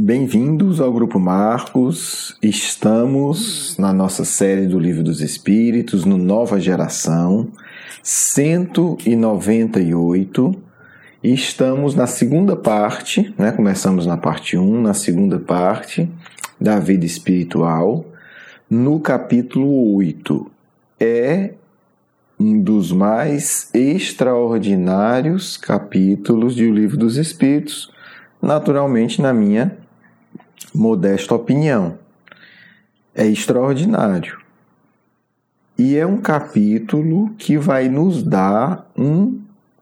Bem-vindos ao Grupo Marcos. Estamos na nossa série do Livro dos Espíritos, no Nova Geração, 198. E estamos na segunda parte, começamos na parte 1, na segunda parte da vida espiritual, no capítulo 8. É um dos mais extraordinários capítulos do Livro dos Espíritos, naturalmente, na minha modesta opinião. É extraordinário. E é um capítulo que vai nos dar um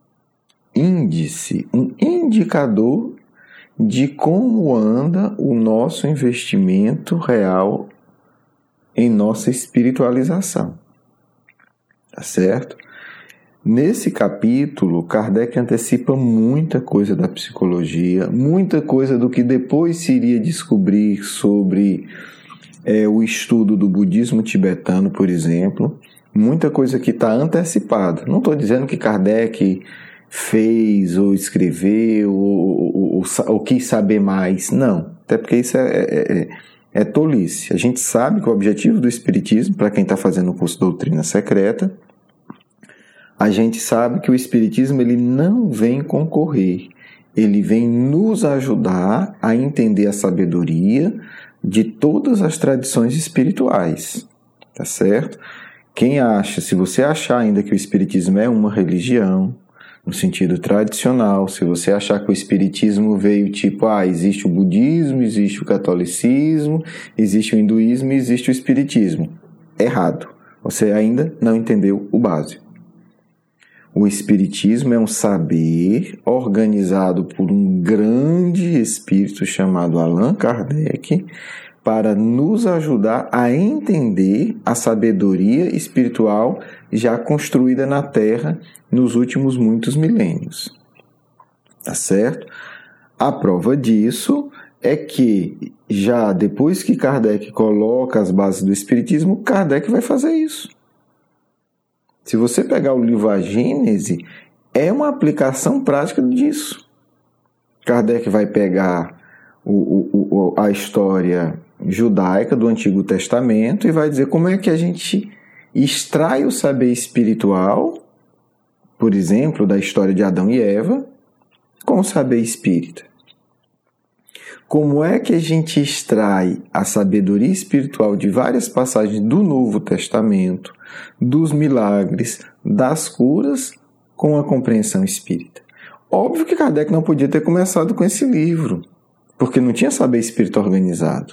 índice, um indicador de como anda o nosso investimento real em nossa espiritualização. Tá certo? Nesse capítulo, Kardec antecipa muita coisa da psicologia, muita coisa do que depois se iria descobrir sobre o estudo do budismo tibetano, por exemplo. Muita coisa que está antecipada. Não estou dizendo que Kardec fez ou escreveu ou quis saber mais. Não, até porque isso é tolice. A gente sabe que o objetivo do Espiritismo, para quem está fazendo o curso Doutrina Secreta, a gente sabe que o Espiritismo ele não vem concorrer, ele vem nos ajudar a entender a sabedoria de todas as tradições espirituais, tá certo? Se você achar ainda que o Espiritismo é uma religião, no sentido tradicional, se você achar que o Espiritismo veio existe o budismo, existe o catolicismo, existe o hinduísmo e existe o Espiritismo. Errado, você ainda não entendeu o básico. O Espiritismo é um saber organizado por um grande espírito chamado Allan Kardec para nos ajudar a entender a sabedoria espiritual já construída na Terra nos últimos muitos milênios. Tá certo? A prova disso é que já depois que Kardec coloca as bases do Espiritismo, Kardec vai fazer isso. Se você pegar o livro A Gênese, é uma aplicação prática disso. Kardec vai pegar a história judaica do Antigo Testamento e vai dizer como é que a gente extrai o saber espiritual, por exemplo, da história de Adão e Eva, com o saber espírita. Como é que a gente extrai a sabedoria espiritual de várias passagens do Novo Testamento, dos milagres, das curas, com a compreensão espírita? Óbvio que Kardec não podia ter começado com esse livro, porque não tinha saber espírita organizado.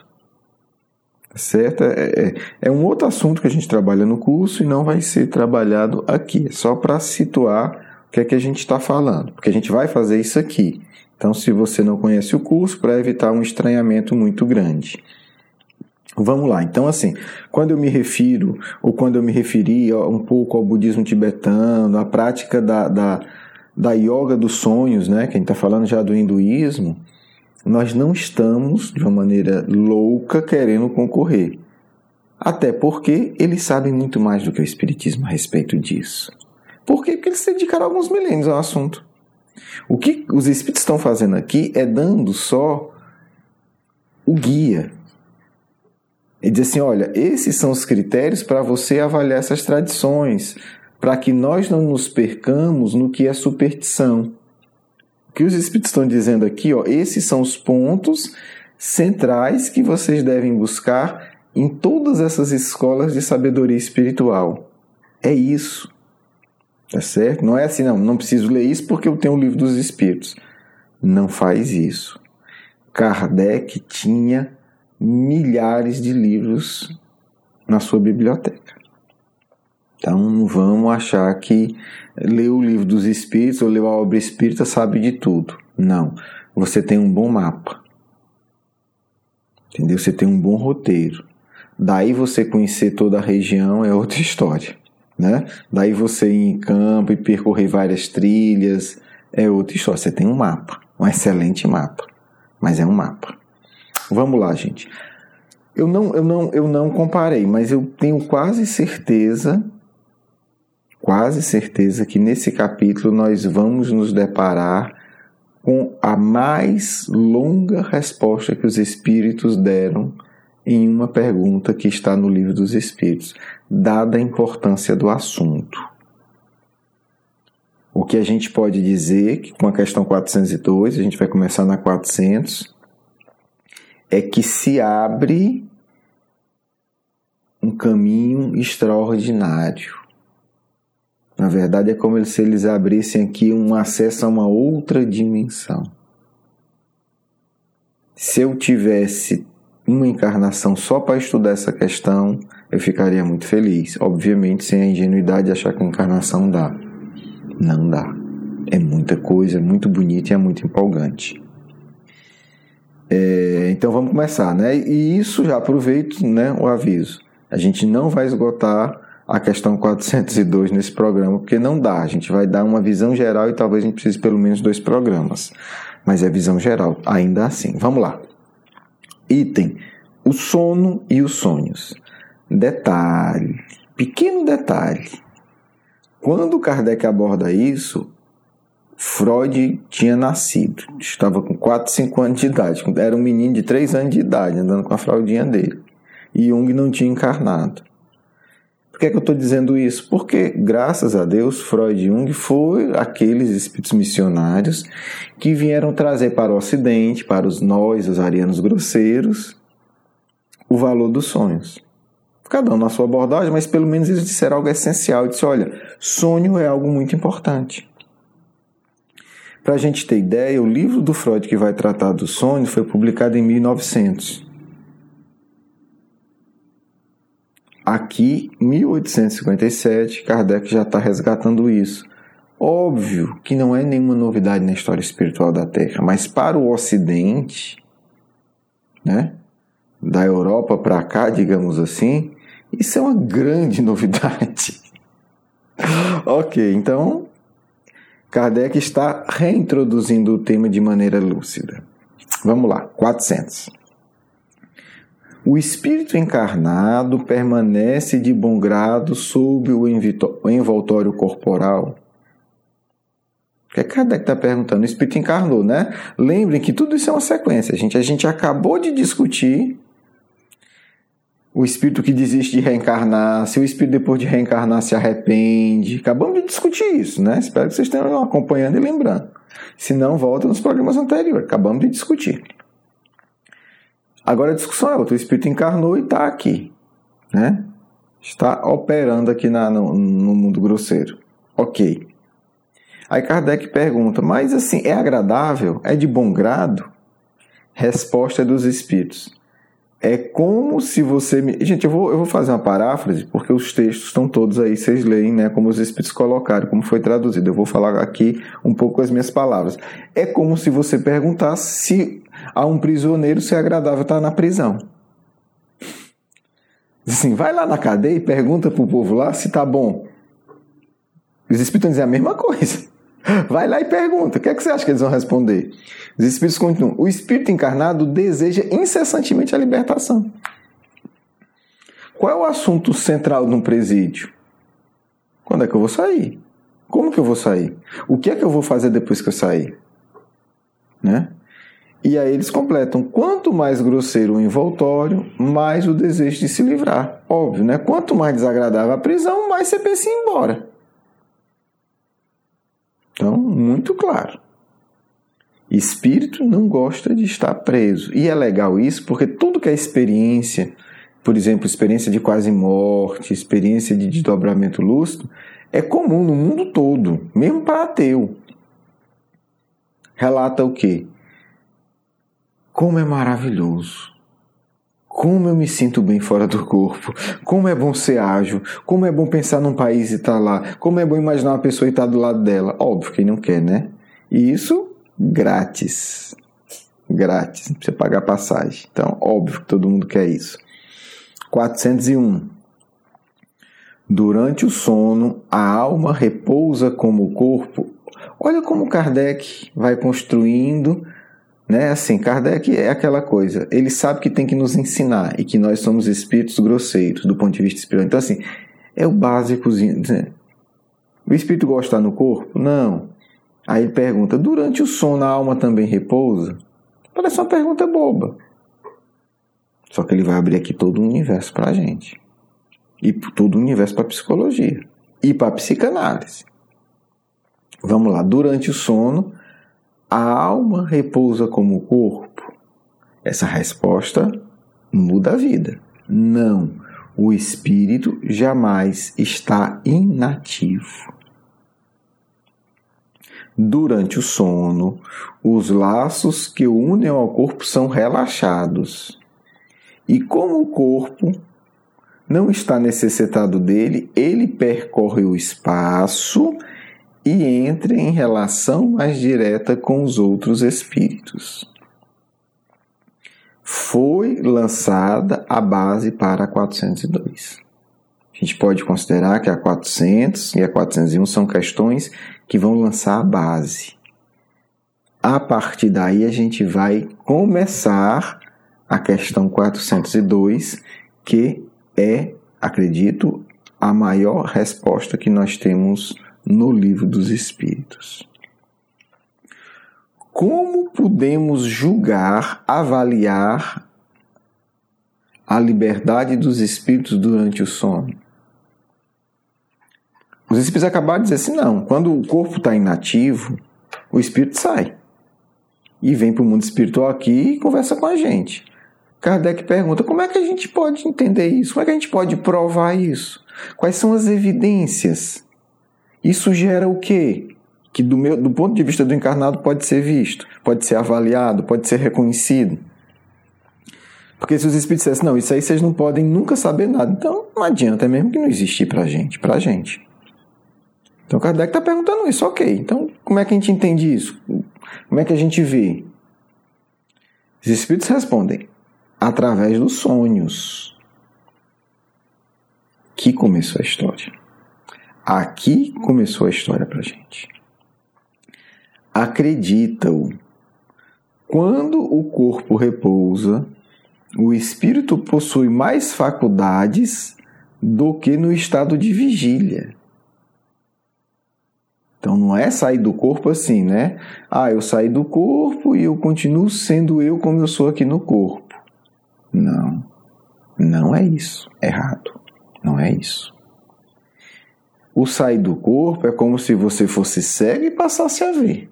Certo? É um outro assunto que a gente trabalha no curso e não vai ser trabalhado aqui. É só para situar o que é que a gente está falando, porque a gente vai fazer isso aqui. Então, se você não conhece o curso, para evitar um estranhamento muito grande. Vamos lá. Então, quando eu me refiro, ou quando eu me referi um pouco ao budismo tibetano, a prática da yoga dos sonhos, que a gente está falando já do hinduísmo, nós não estamos, de uma maneira louca, querendo concorrer. Até porque eles sabem muito mais do que o Espiritismo a respeito disso. Por quê? Porque eles se dedicaram alguns milênios ao assunto. O que os Espíritos estão fazendo aqui é dando só o guia. E diz assim, olha, esses são os critérios para você avaliar essas tradições, para que nós não nos percamos no que é superstição. O que os Espíritos estão dizendo aqui, esses são os pontos centrais que vocês devem buscar em todas essas escolas de sabedoria espiritual. É isso. Tá certo? Não é assim, não preciso ler isso porque eu tenho o Livro dos Espíritos. Não faz isso. Kardec tinha milhares de livros na sua biblioteca. Então não vamos achar que ler o Livro dos Espíritos ou ler a obra espírita sabe de tudo. Não. Você tem um bom mapa. Entendeu? Você tem um bom roteiro. Daí você conhecer toda a região é outra história. Daí você ir em campo e percorrer várias trilhas é outra história. Você tem um mapa, um excelente mapa, mas é um mapa. Vamos lá, gente. Eu não comparei, mas eu tenho quase certeza que nesse capítulo nós vamos nos deparar com a mais longa resposta que os Espíritos deram em uma pergunta que está no Livro dos Espíritos, dada a importância do assunto. O que a gente pode dizer, que com a questão 402, a gente vai começar na 400, é que se abre um caminho extraordinário. Na verdade, é como se eles abrissem aqui um acesso a uma outra dimensão. Se eu tivesse uma encarnação só para estudar essa questão, eu ficaria muito feliz. Obviamente, sem a ingenuidade de achar que a encarnação dá. Não dá. É muita coisa, é muito bonito e é muito empolgante. Então vamos começar, né? E isso já aproveito, né, o aviso. A gente não vai esgotar a questão 402 nesse programa, porque não dá. A gente vai dar uma visão geral e talvez a gente precise pelo menos 2 programas. Mas é visão geral, ainda assim. Vamos lá. Item: o sono e os sonhos. Detalhe, pequeno detalhe. Quando Kardec aborda isso, Freud tinha nascido. Estava com 4, 5 anos de idade. Era um menino de 3 anos de idade, andando com a fraldinha dele. E Jung não tinha encarnado. Por que é que eu estou dizendo isso? Porque, graças a Deus, Freud e Jung foram aqueles espíritos missionários que vieram trazer para o Ocidente, para nós, os arianos grosseiros, o valor dos sonhos. Cada um na sua abordagem, mas pelo menos eles disseram algo essencial. Disse, olha, sonho é algo muito importante. Para a gente ter ideia, o livro do Freud que vai tratar do sonho foi publicado em 1900. Aqui, em 1857, Kardec já está resgatando isso. Óbvio que não é nenhuma novidade na história espiritual da Terra, mas para o Ocidente, né, da Europa para cá, digamos assim, isso é uma grande novidade. Ok, então, Kardec está reintroduzindo o tema de maneira lúcida. Vamos lá, 400. O espírito encarnado permanece de bom grado sob o envoltório corporal. O que Kardec está perguntando? O espírito encarnou, né? Lembrem que tudo isso é uma sequência. A gente acabou de discutir o espírito que desiste de reencarnar, se o espírito depois de reencarnar se arrepende. Acabamos de discutir isso, né? Espero que vocês estejam acompanhando e lembrando. Se não, volta nos programas anteriores. Acabamos de discutir. Agora a discussão é outra. O espírito encarnou e está aqui, né? Está operando aqui no mundo grosseiro. Ok. Aí Kardec pergunta, mas assim, é agradável? É de bom grado? Resposta é dos espíritos. É como se você... Gente, eu vou fazer uma paráfrase, porque os textos estão todos aí, vocês leem, né? Como os espíritos colocaram, como foi traduzido. Eu vou falar aqui um pouco com as minhas palavras. É como se você perguntasse se a um prisioneiro se é agradável estar na prisão. Assim, vai lá na cadeia e pergunta pro povo lá se tá bom. Os espíritos vão dizer a mesma coisa. Vai lá e pergunta. O que é que você acha que eles vão responder? Os espíritos continuam. O espírito encarnado deseja incessantemente a libertação. Qual é o assunto central de um presídio? Quando é que eu vou sair? Como que eu vou sair? O que é que eu vou fazer depois que eu sair? Né? E aí eles completam. Quanto mais grosseiro o envoltório, mais o desejo de se livrar. Óbvio, né? Quanto mais desagradável a prisão, mais você pensa em ir embora. Então, muito claro. Espírito não gosta de estar preso. E é legal isso porque tudo que é experiência, por exemplo, experiência de quase morte, experiência de desdobramento lúcido, é comum no mundo todo, mesmo para ateu. Relata o quê? Como é maravilhoso. Como eu me sinto bem fora do corpo. Como é bom ser ágil. Como é bom pensar num país e estar lá. Como é bom imaginar uma pessoa e estar do lado dela. Óbvio, quem não quer, né? E isso grátis. Grátis. Não precisa pagar passagem. Então, óbvio que todo mundo quer isso. 401. Durante o sono, a alma repousa como o corpo. Olha como Kardec vai construindo... Né? Assim, Kardec é aquela coisa, ele sabe que tem que nos ensinar e que nós somos espíritos grosseiros do ponto de vista espiritual. Então, assim, é o básicozinho. Né? O espírito gosta de estar no corpo? Não. Aí ele pergunta, durante o sono a alma também repousa? Parece uma pergunta boba. Só que ele vai abrir aqui todo o universo para a gente. E todo o universo para a psicologia. E para a psicanálise. Vamos lá. Durante o sono, a alma repousa como o corpo? Essa resposta muda a vida. Não. O espírito jamais está inativo. Durante o sono, os laços que o unem ao corpo são relaxados. E como o corpo não está necessitado dele, ele percorre o espaço e entra em relação mais direta com os outros espíritos. Foi lançada a base para a 402. A gente pode considerar que a 400 e a 401 são questões que vão lançar a base. A partir daí a gente vai começar a questão 402, que é, acredito, a maior resposta que nós temos no Livro dos Espíritos. Como podemos julgar, avaliar a liberdade dos espíritos durante o sono? Os espíritos acabaram de dizer assim, não, quando o corpo está inativo, o espírito sai e vem para o mundo espiritual aqui e conversa com a gente. Kardec pergunta, como é que a gente pode entender isso? Como é que a gente pode provar isso? Quais são as evidências? Isso gera o quê? Que do ponto de vista do encarnado pode ser visto, pode ser avaliado, pode ser reconhecido. Porque se os espíritos dissessem, não, isso aí vocês não podem nunca saber nada, então não adianta, é mesmo que não existir para a gente. Então Kardec está perguntando isso, ok. Então como é que a gente entende isso? Como é que a gente vê? Os espíritos respondem, através dos sonhos. Aqui começou a história. Aqui começou a história para a gente. Acreditam, quando o corpo repousa, o espírito possui mais faculdades do que no estado de vigília. Então não é sair do corpo assim, né? Eu saí do corpo e eu continuo sendo eu como eu sou aqui no corpo. Não, não é isso. Errado. Não é isso. O sair do corpo é como se você fosse cego e passasse a ver.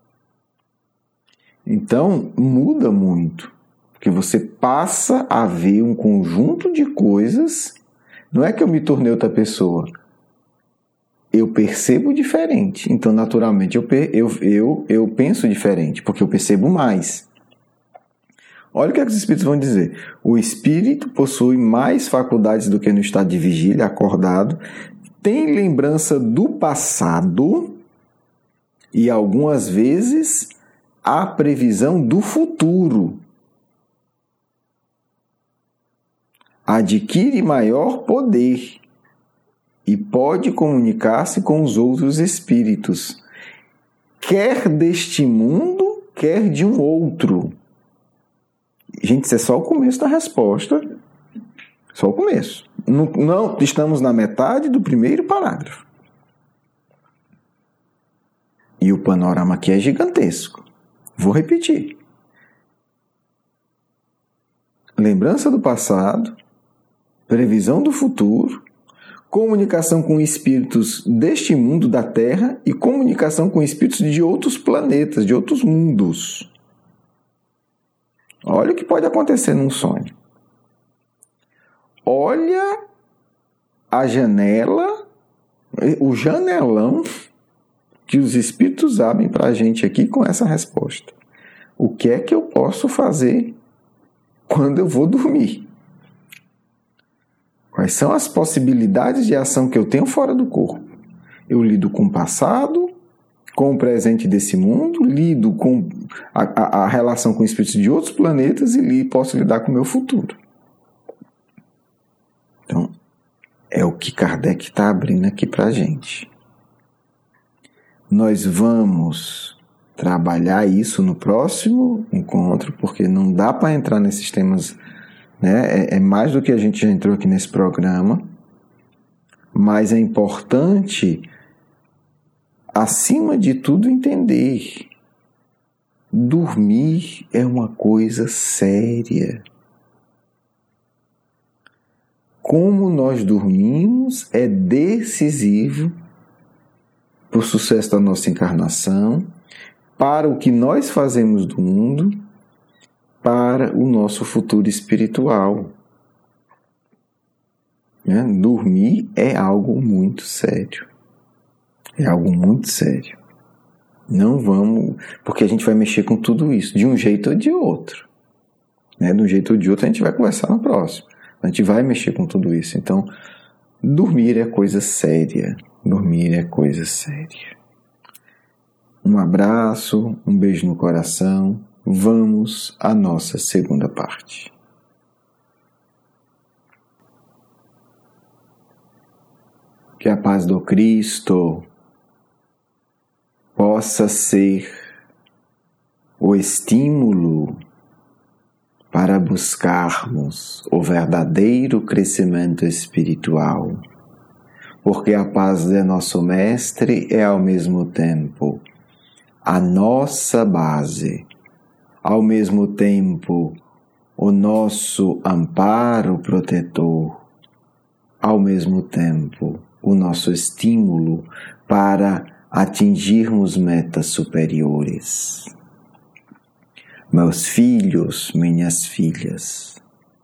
Então muda muito. Porque você passa a ver um conjunto de coisas. Não é que eu me tornei outra pessoa. Eu percebo diferente. Então, naturalmente, eu penso diferente, porque eu percebo mais. Olha o que os espíritos vão dizer. O espírito possui mais faculdades do que no estado de vigília, acordado, tem lembrança do passado e, algumas vezes, a previsão do futuro. Adquire maior poder e pode comunicar-se com os outros espíritos, quer deste mundo, quer de um outro. Gente, isso é só o começo da resposta. Só o começo. Não, estamos na metade do primeiro parágrafo. E o panorama aqui é gigantesco. Vou repetir. Lembrança do passado, previsão do futuro, comunicação com espíritos deste mundo da Terra e comunicação com espíritos de outros planetas, de outros mundos. Olha o que pode acontecer num sonho. Olha a janela, o janelão que os espíritos abrem para a gente aqui com essa resposta. O que é que eu posso fazer quando eu vou dormir? Quais são as possibilidades de ação que eu tenho fora do corpo? Eu lido com o passado, com o presente desse mundo, lido com a relação com espíritos de outros planetas e posso lidar com o meu futuro. Então, é o que Kardec está abrindo aqui para a gente. Nós vamos trabalhar isso no próximo encontro, porque não dá para entrar nesses temas, né? É mais do que a gente já entrou aqui nesse programa, mas é importante acima de tudo, entender: dormir é uma coisa séria. Como nós dormimos é decisivo para o sucesso da nossa encarnação, para o que nós fazemos do mundo, para o nosso futuro espiritual. Dormir é algo muito sério. É algo muito sério. Não vamos, porque a gente vai mexer com tudo isso, de um jeito ou de outro. De um jeito ou de outro a gente vai conversar no próximo. A gente vai mexer com tudo isso. Então, dormir é coisa séria. Dormir é coisa séria. Um abraço, um beijo no coração. Vamos à nossa segunda parte. Que a paz do Cristo possa ser o estímulo para buscarmos o verdadeiro crescimento espiritual, porque a paz de nosso Mestre é ao mesmo tempo a nossa base, ao mesmo tempo o nosso amparo protetor, ao mesmo tempo o nosso estímulo para atingirmos metas superiores. Meus filhos, minhas filhas,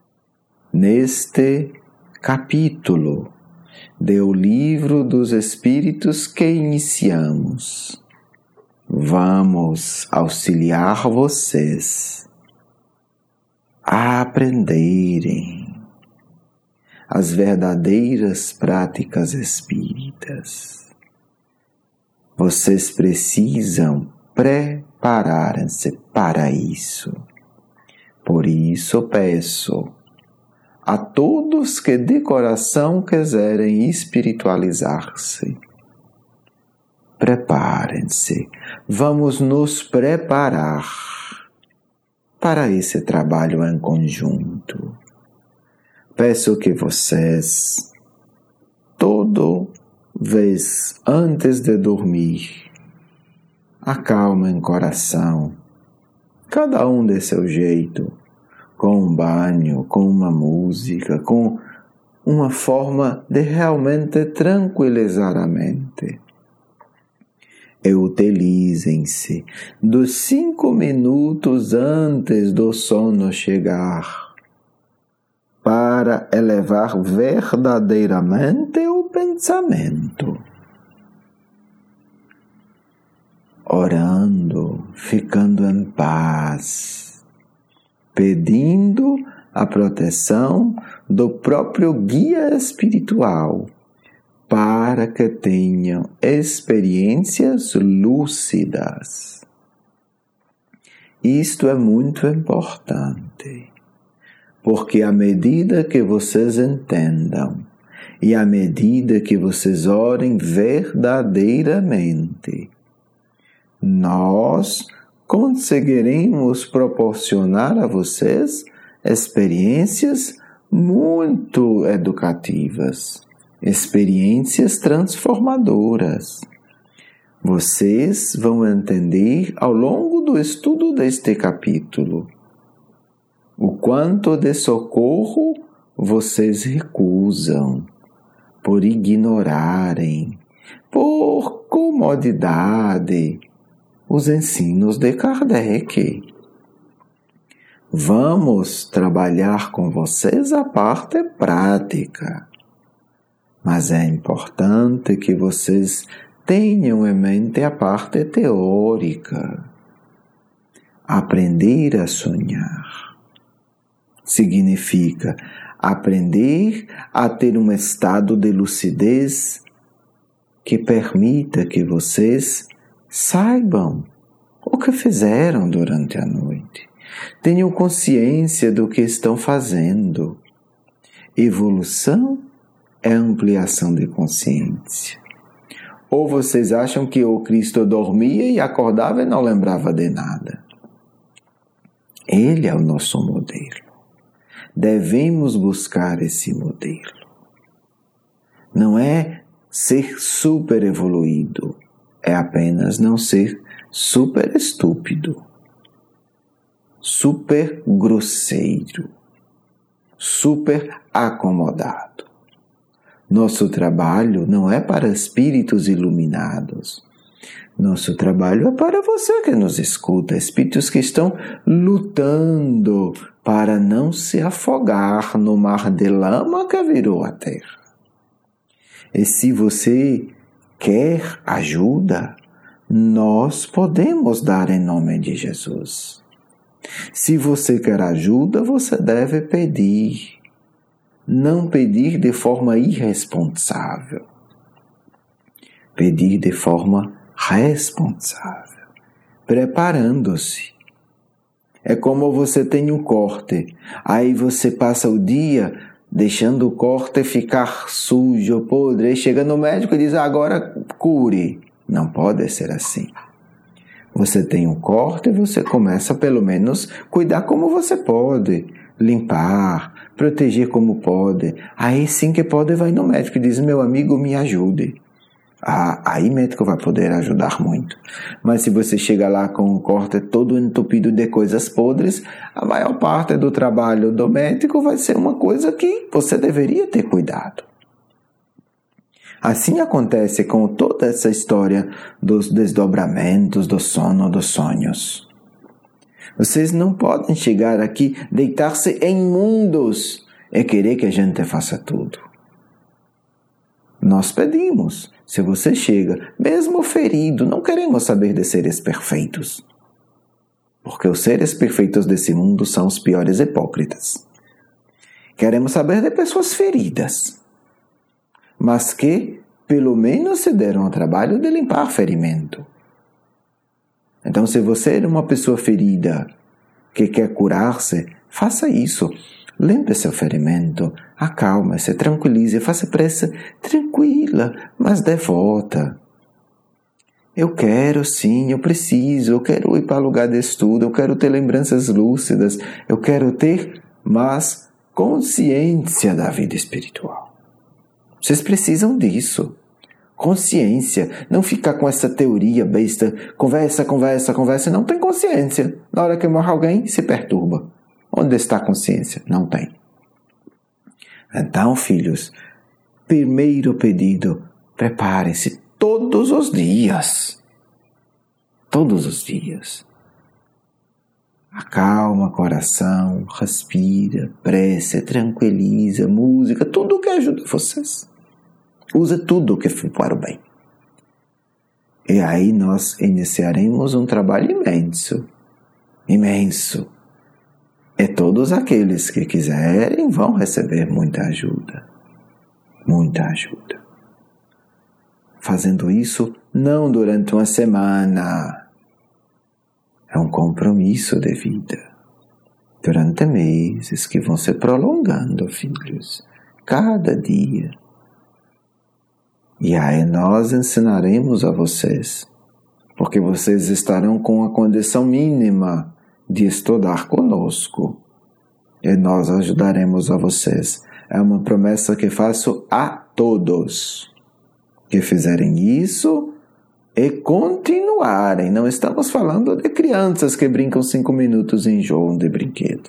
neste capítulo do Livro dos Espíritos que iniciamos, vamos auxiliar vocês a aprenderem as verdadeiras práticas espíritas. Vocês precisam prepararem-se para isso. Por isso peço a todos que de coração quiserem espiritualizar-se, preparem-se. Vamos nos preparar para esse trabalho em conjunto. Peço que vocês, toda vez antes de dormir, acalmem o coração, cada um de seu jeito, com um banho, com uma música, com uma forma de realmente tranquilizar a mente. E utilizem-se dos 5 minutos antes do sono chegar para elevar verdadeiramente o pensamento. Orando, ficando em paz, pedindo a proteção do próprio guia espiritual para que tenham experiências lúcidas. Isto é muito importante. Porque à medida que vocês entendam e à medida que vocês orem verdadeiramente, nós conseguiremos proporcionar a vocês experiências muito educativas, experiências transformadoras. Vocês vão entender ao longo do estudo deste capítulo o quanto de socorro vocês recusam por ignorarem, por comodidade, os ensinos de Kardec. Vamos trabalhar com vocês a parte prática, mas é importante que vocês tenham em mente a parte teórica. Aprender a sonhar significa aprender a ter um estado de lucidez que permita que vocês saibam o que fizeram durante a noite. Tenham consciência do que estão fazendo. Evolução é ampliação de consciência. Ou vocês acham que o Cristo dormia e acordava e não lembrava de nada? Ele é o nosso modelo. Devemos buscar esse modelo. Não é ser super evoluído, é apenas não ser super estúpido, super grosseiro, super acomodado. Nosso trabalho não é para espíritos iluminados. Nosso trabalho é para você que nos escuta, espíritos que estão lutando para não se afogar no mar de lama que virou a terra. E se você quer ajuda, nós podemos dar em nome de Jesus. Se você quer ajuda, você deve pedir. Não pedir de forma irresponsável. Pedir de forma responsável. Preparando-se. É como você tem um corte. Aí você passa o dia deixando o corte ficar sujo, podre. Aí chega no médico e diz, agora cure. Não pode ser assim. Você tem um corte e você começa pelo menos cuidar como você pode. Limpar, proteger como pode. Aí sim que pode, vai no médico e diz, meu amigo, me ajude. Aí o médico vai poder ajudar muito. Mas se você chega lá com um corte todo entupido de coisas podres, a maior parte do trabalho do médico vai ser uma coisa que você deveria ter cuidado. Assim acontece com toda essa história dos desdobramentos, do sono, dos sonhos. Vocês não podem chegar aqui, deitar-se em mundos e querer que a gente faça tudo. Nós pedimos. Se você chega, mesmo ferido, não queremos saber de seres perfeitos. Porque os seres perfeitos desse mundo são os piores hipócritas. Queremos saber de pessoas feridas, mas que pelo menos se deram ao trabalho de limpar ferimento. Então, se você é uma pessoa ferida que quer curar-se, faça isso. Limpe seu ferimento, acalme-se, tranquilize, faça prece tranquila, mas devota. Eu quero sim, eu preciso, eu quero ir para lugar de estudo, eu quero ter lembranças lúcidas, eu quero ter mais consciência da vida espiritual. Vocês precisam disso. Consciência, não ficar com essa teoria besta, conversa, não tem consciência. Na hora que morre alguém, se perturba. Onde está a consciência? Não tem. Então, filhos, primeiro pedido, preparem-se todos os dias. Todos os dias. Acalma o coração, respira, prece, tranquiliza, música, tudo que ajuda vocês. Usa tudo o que for para o bem. E aí nós iniciaremos um trabalho imenso. Imenso. E todos aqueles que quiserem vão receber muita ajuda. Muita ajuda. Fazendo isso não durante uma semana. É um compromisso de vida. Durante meses que vão se prolongando, filhos. Cada dia. E aí nós ensinaremos a vocês, porque vocês estarão com a condição mínima de estudar conosco. E nós ajudaremos a vocês. É uma promessa que faço a todos que fizerem isso e continuarem. Não estamos falando de crianças que brincam 5 minutos e enjoam de brinquedo.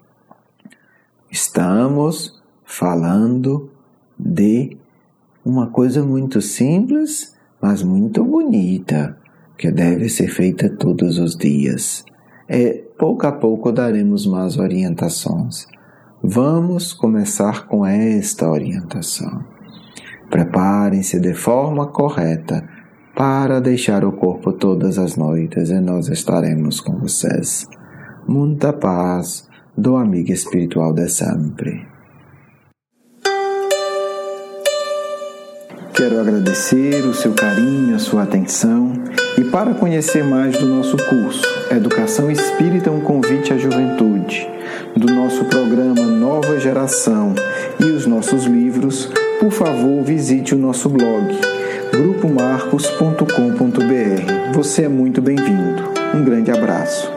Estamos falando de uma coisa muito simples, mas muito bonita, que deve ser feita todos os dias. E pouco a pouco daremos mais orientações. Vamos começar com esta orientação. Preparem-se de forma correta para deixar o corpo todas as noites e nós estaremos com vocês. Muita paz do amigo espiritual de sempre. Quero agradecer o seu carinho, a sua atenção e para conhecer mais do nosso curso Educação Espírita, um convite à juventude, do nosso programa Nova Geração e os nossos livros, por favor visite o nosso blog grupomarcos.com.br. Você é muito bem-vindo. Um grande abraço.